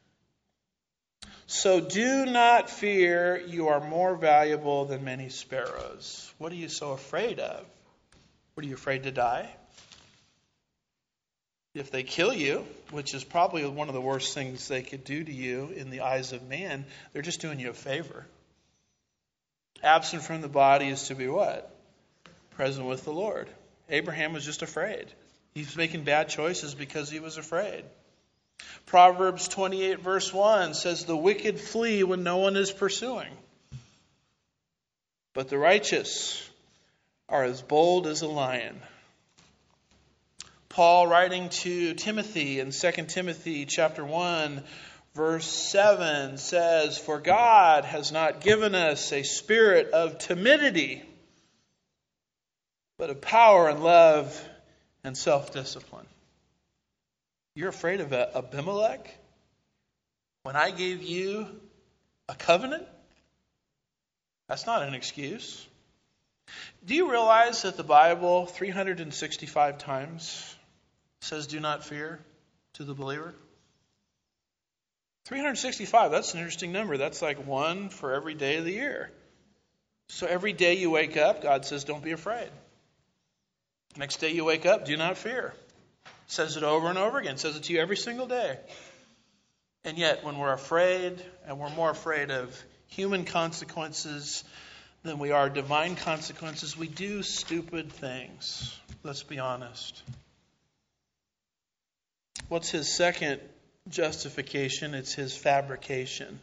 So do not fear, you are more valuable than many sparrows. What are you so afraid of? What are you afraid to die? If they kill you, which is probably one of the worst things they could do to you in the eyes of man, they're just doing you a favor. Absent from the body is to be what? Present with the Lord. Abraham was just afraid. He was making bad choices because he was afraid. Proverbs 28 verse 1 says, the wicked flee when no one is pursuing, but the righteous are as bold as a lion. Paul, writing to Timothy in 2 Timothy chapter 1 verse 7, says, for God has not given us a spirit of timidity, but of power and love and self-discipline. You're afraid of Abimelech? When I gave you a covenant? That's not an excuse. Do you realize that the Bible 365 times says do not fear to the believer? 365, that's an interesting number. That's like one for every day of the year. So every day you wake up, God says don't be afraid. Next day you wake up, do not fear. Says it over and over again. Says it to you every single day. And yet, when we're afraid, and we're more afraid of human consequences than we are divine consequences, we do stupid things. Let's be honest. What's his second justification? It's his fabrication.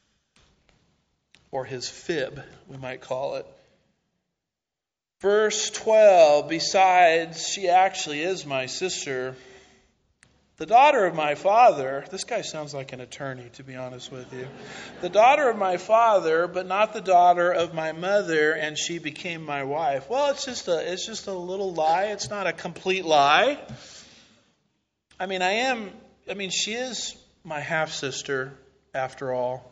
Or his fib, we might call it. Verse 12, besides, she actually is my sister, the daughter of my father. This guy sounds like an attorney, to be honest with you. The daughter of my father, but not the daughter of my mother, and she became my wife. Well, it's just a little lie. It's not a complete lie. She is my half-sister, after all.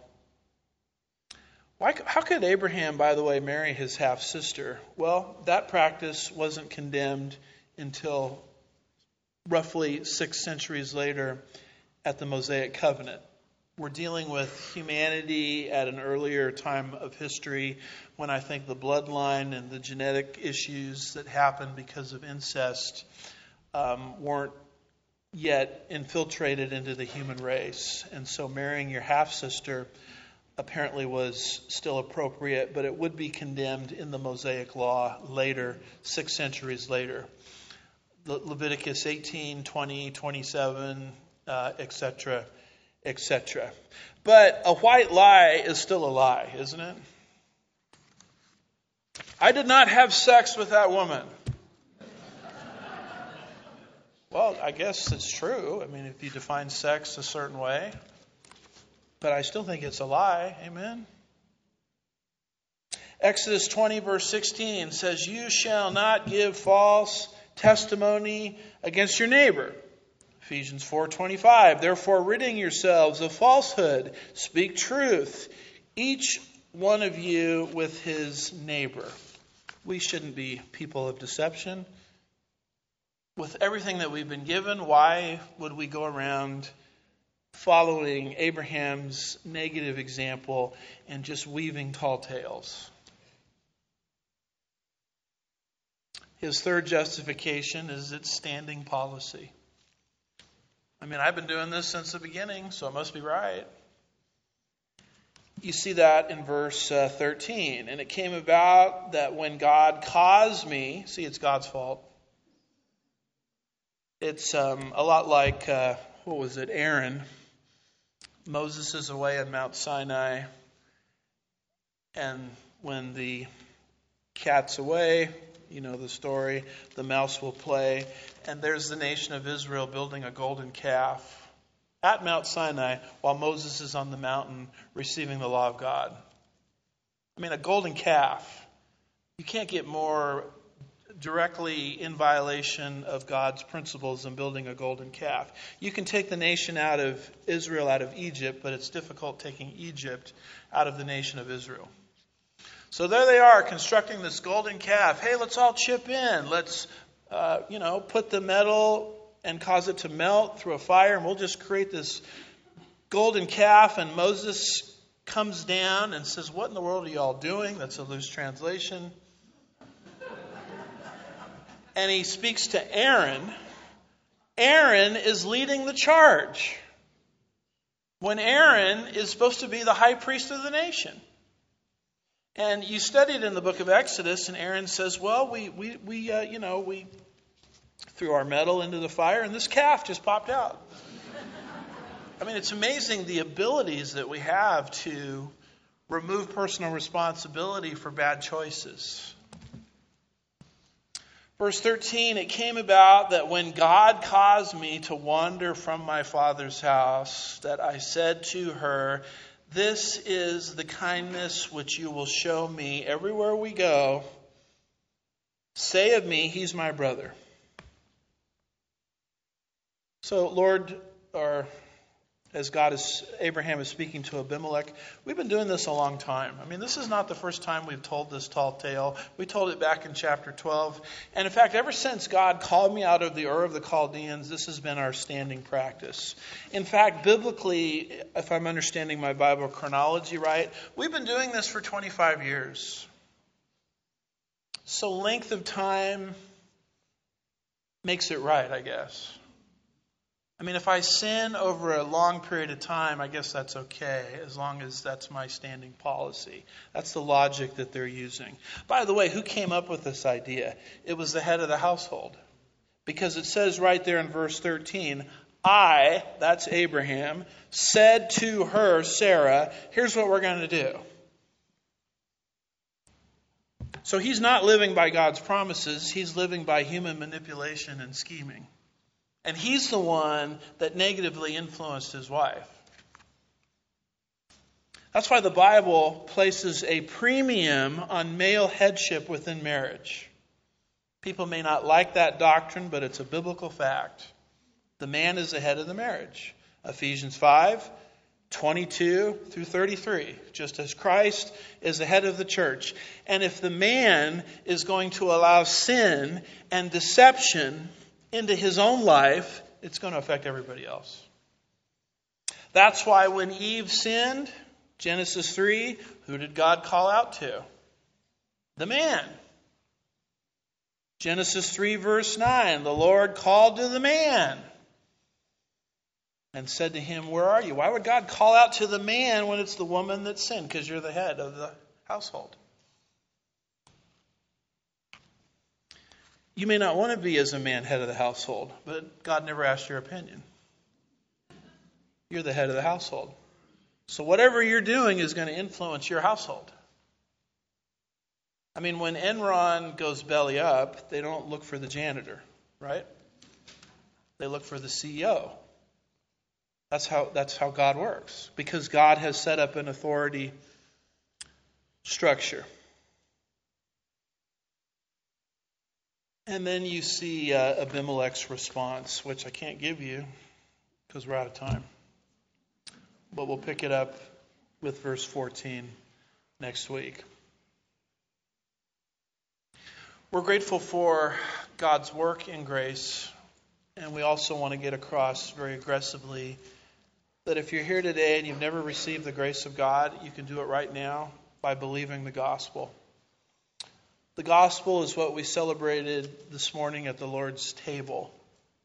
How could Abraham, by the way, marry his half-sister? Well, that practice wasn't condemned until roughly 6 centuries later at the Mosaic Covenant. We're dealing with humanity at an earlier time of history when I think the bloodline and the genetic issues that happened because of incest weren't yet infiltrated into the human race. And so marrying your half-sister apparently was still appropriate, but it would be condemned in the Mosaic law later, 6 centuries later. Leviticus 18, 20, 27, etc., etc. But a white lie is still a lie, isn't it? I did not have sex with that woman. Well, I guess it's true. If you define sex a certain way. But I still think it's a lie. Amen? Exodus 20 verse 16 says, you shall not give false testimony against your neighbor. Ephesians 4:25, therefore ridding yourselves of falsehood, speak truth, each one of you with his neighbor. We shouldn't be people of deception. With everything that we've been given, why would we go around following Abraham's negative example and just weaving tall tales. His third justification is its standing policy. I mean, I've been doing this since the beginning, so it must be right. You see that in verse 13. And it came about that when God caused me, see, it's God's fault. It's a lot like, Aaron. Moses is away on Mount Sinai. And when the cat's away, you know the story, the mouse will play. And there's the nation of Israel building a golden calf at Mount Sinai while Moses is on the mountain receiving the law of God. I mean, a golden calf. You can't get more directly in violation of God's principles than building a golden calf. You can take the nation out of Israel, out of Egypt, but it's difficult taking Egypt out of the nation of Israel. So there they are constructing this golden calf. Hey, let's all chip in. Let's, put the metal and cause it to melt through a fire, and we'll just create this golden calf. And Moses comes down and says, "What in the world are you all doing?" That's a loose translation. And he speaks to Aaron. Aaron is leading the charge when Aaron is supposed to be the high priest of the nation. And you studied in the book of Exodus, and Aaron says, "Well, we threw our metal into the fire, and this calf just popped out." I mean, it's amazing the abilities that we have to remove personal responsibility for bad choices. Verse 13, it came about that when God caused me to wander from my father's house, that I said to her, "This is the kindness which you will show me everywhere we go. Say of me, he's my brother." So, Lord, or as Abraham is speaking to Abimelech, we've been doing this a long time. I mean, this is not the first time we've told this tall tale. We told it back in chapter 12. And in fact, ever since God called me out of the Ur of the Chaldeans, this has been our standing practice. In fact, biblically, if I'm understanding my Bible chronology right, we've been doing this for 25 years. So length of time makes it right, I guess. I mean, if I sin over a long period of time, I guess that's okay, as long as that's my standing policy. That's the logic that they're using. By the way, who came up with this idea? It was the head of the household. Because it says right there in verse 13, "I," that's Abraham, "said to her, Sarah, here's what we're going to do." So he's not living by God's promises. He's living by human manipulation and scheming. And he's the one that negatively influenced his wife. That's why the Bible places a premium on male headship within marriage. People may not like that doctrine, but it's a biblical fact. The man is the head of the marriage. Ephesians 5:22 through 33, just as Christ is the head of the church. And if the man is going to allow sin and deception into his own life, it's going to affect everybody else. That's why when Eve sinned, Genesis 3, who did God call out to? The man. Genesis 3 verse 9, the Lord called to the man and said to him, "Where are you?" Why would God call out to the man when it's the woman that sinned? Because you're the head of the household. You may not want to be, as a man, head of the household, but God never asked your opinion. You're the head of the household. So whatever you're doing is going to influence your household. I mean, when Enron goes belly up, they don't look for the janitor, right? They look for the CEO. That's how God works, because God has set up an authority structure. And then you see Abimelech's response, which I can't give you because we're out of time. But we'll pick it up with verse 14 next week. We're grateful for God's work in grace, and we also want to get across very aggressively that if you're here today and you've never received the grace of God, you can do it right now by believing the gospel. The gospel is what we celebrated this morning at the Lord's table.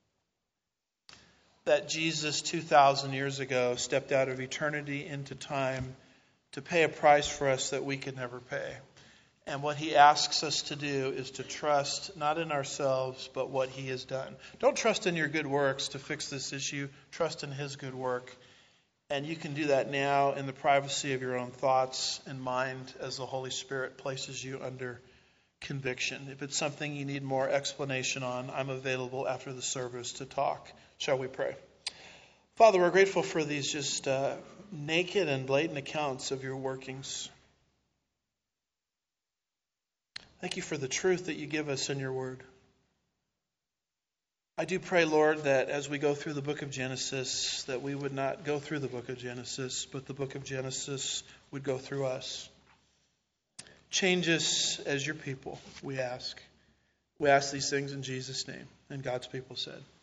That Jesus 2,000 years ago stepped out of eternity into time to pay a price for us that we could never pay. And what he asks us to do is to trust not in ourselves, but what he has done. Don't trust in your good works to fix this issue. Trust in his good work. And you can do that now in the privacy of your own thoughts and mind as the Holy Spirit places you under conviction. If it's something you need more explanation on, I'm available after the service to talk. Shall we pray? Father, we're grateful for these just naked and blatant accounts of your workings. Thank you for the truth that you give us in your word. I do pray, Lord, that as we go through the book of Genesis, that we would not go through the book of Genesis, but the book of Genesis would go through us. Change us as your people, we ask. We ask these things in Jesus' name. And God's people said.